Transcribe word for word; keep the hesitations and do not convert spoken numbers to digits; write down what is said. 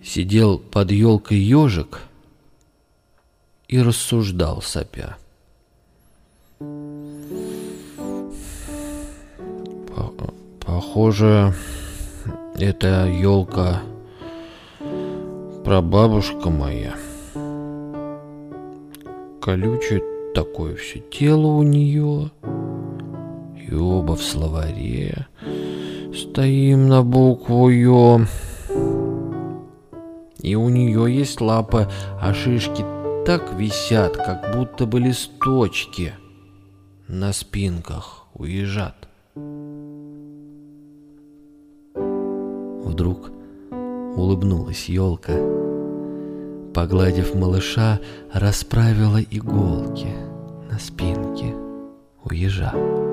Сидел под елкой ежик и рассуждал сопя. Похоже, эта елка прабабушка моя. Колючее такое все тело у нее, и оба в словаре стоим на букву Ё. И у нее есть лапы, а шишки так висят, как будто бы листочки на спинках у ежат. Вдруг улыбнулась елка, погладив малыша, расправила иголки на спинке у ежа.